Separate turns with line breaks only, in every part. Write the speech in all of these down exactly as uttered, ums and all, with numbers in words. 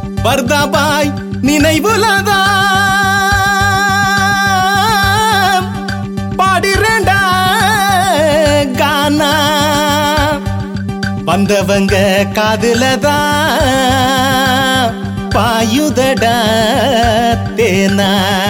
பர்தாபாய் நினைவுலதான் பாடிரேண்டா கானா வந்தவங்க காதுலதான் பாயுதடா தேனா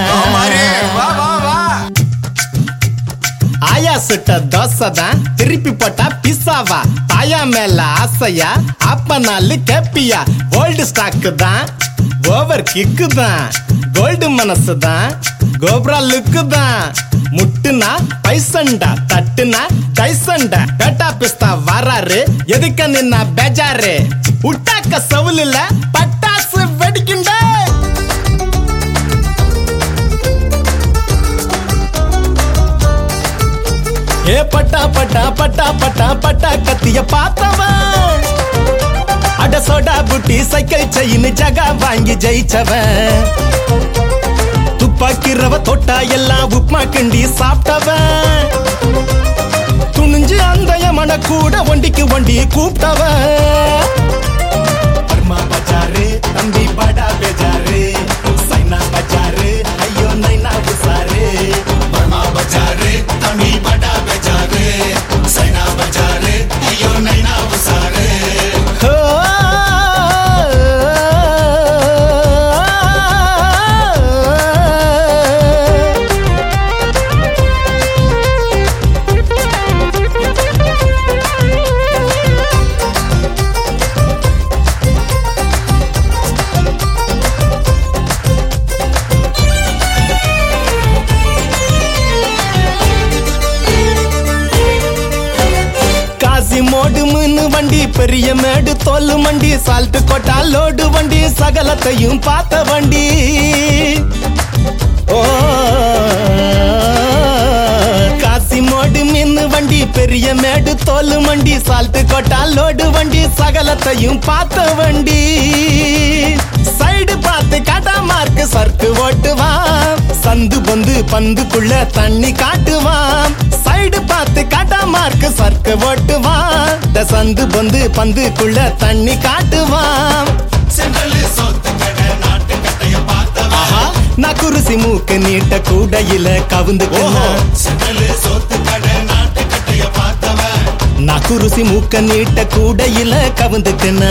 ஆயா சுட்ட தோசை தான் திருப்பி போட்டா பிசாவா தாயா மேல ஆசையா அப்ப நாலு கேப்பியா ஓல்டு ஸ்டாக்கு தான் ஓவர் கிக்கு தான் கோல்டு மனசு தான் கோப்ரா லுக்கு தான் முட்டுனா பைசண்டா தட்டுனா கைசண்டா பேட்டா பிஸ்தா வராரு எதுக்க நின்னா பேஜாரு உட்டாக்க சவுல பட்டாசு வெடிக்குண்டே ஏ பட்டா பட்டா பட்டா பட்டா பட்டா கத்திய பார்த்தவன் அட சோடா புட்டி சைக்கிள் செயின் ஜகா வாங்கி ஜெயிச்சவன் துப்பாக்கி ரவ தொட்டா எல்லாம் உப்மா கிண்டி சாப்பிட்டவன் துணிஞ்சு அந்த மன கூட ஒண்டிக்கு ஒண்டி கூப்பிட்டவன் பர்மா பஜாரு தம்பி படா பேஜாரு சைனா பஜாரு ஐயோ நைனா உசாரு பர்மா பஜாரு தம்பி படா பேஜாரு சைனா பஜாரு ஐயோ நைனா உசாரு மோடு முன்னு வண்டி பெரிய மேடு தோல்லு மண்டி சால்ட் கொட்டா லோடு வண்டி சகலத்தையும் பார்த்த வண்டி ஓ காசி மோடு மின்னு வண்டி பெரிய மேடு தோல்லு மண்டி சால்ட் கொட்டா லோடு வண்டி சகலத்தையும் பார்த்த வண்டி சைடு பார்த்து காட்டா மார்க்கு சர்க்கு ஓட்டுவான் சந்து பந்து பந்துக்குள்ள தண்ணி காட்டுவான் சைடு பார்த்து காட்டா மார்க்கு சர்க்கு ஓட்டுவான் சந்து பந்து பந்துக்குள்ள தண்ணி காட்டுவான் நான் குருசி மூக்கு நீட்ட கூடையில கவுந்து நான் குருசி மூக்க நீட்ட கூடையில கவுந்துக்குனா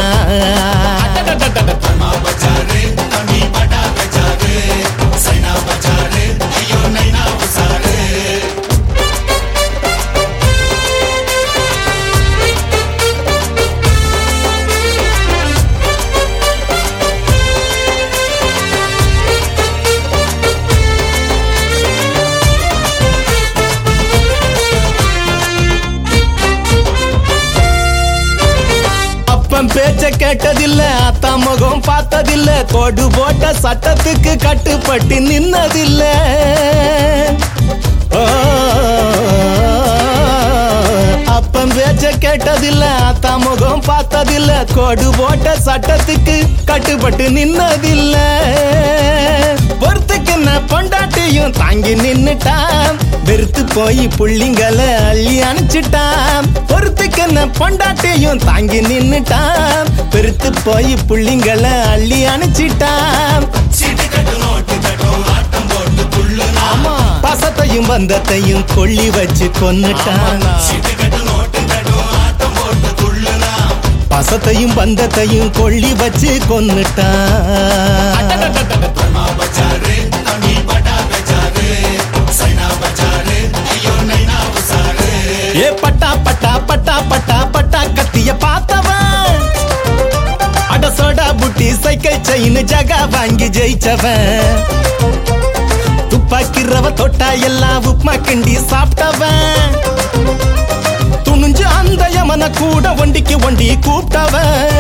பேச்ச கேட்டதில்ல அத்தா முகம் பார்த்ததில்ல கோடு போட்ட சட்டத்துக்கு கட்டுப்பட்டு நின்னதில்ல அப்பம் பேச்ச கேட்டதில்ல அத்தா முகம் பார்த்ததில்ல கோடு போட்ட சட்டத்துக்கு கட்டுப்பட்டு நின்னதில்ல பொறுத்துக்கு நான் பொண்டாட்டியும் தாங்கி நின்னுட்டான் வெறுத்து போய் புள்ளிங்களை அள்ளி அனுப்பிச்சிட்டான் பொறுத்துக்கு நான் பொண்டாட்டியும் தாங்கி நின்னுட்டான் வெறுத்து போய் புள்ளிங்களை அள்ளி அனுப்பிச்சிட்டான் பசத்தையும் பந்தத்தையும் கொள்ளி வச்சு கொன்னுட்டான் பசத்தையும் பந்தத்தையும் கொள்ளி வச்சு கொன்னுட்டான் ஏ பட்டா பட்டா பட்டா பட்டா பட்டா கத்திய பார்த்தவன் அட சோடா புட்டி சைக்கிள் செயின் ஜகா வாங்கி ஜெயிச்சவன் துப்பாக்கி ரவ தொட்டா எல்லாம் உப்மா கிண்டி சாப்பிட்டவன் துணிஞ்சு அந்த யமன கூட ஒண்டிக்கு ஒண்டி கூப்பிட்டவன்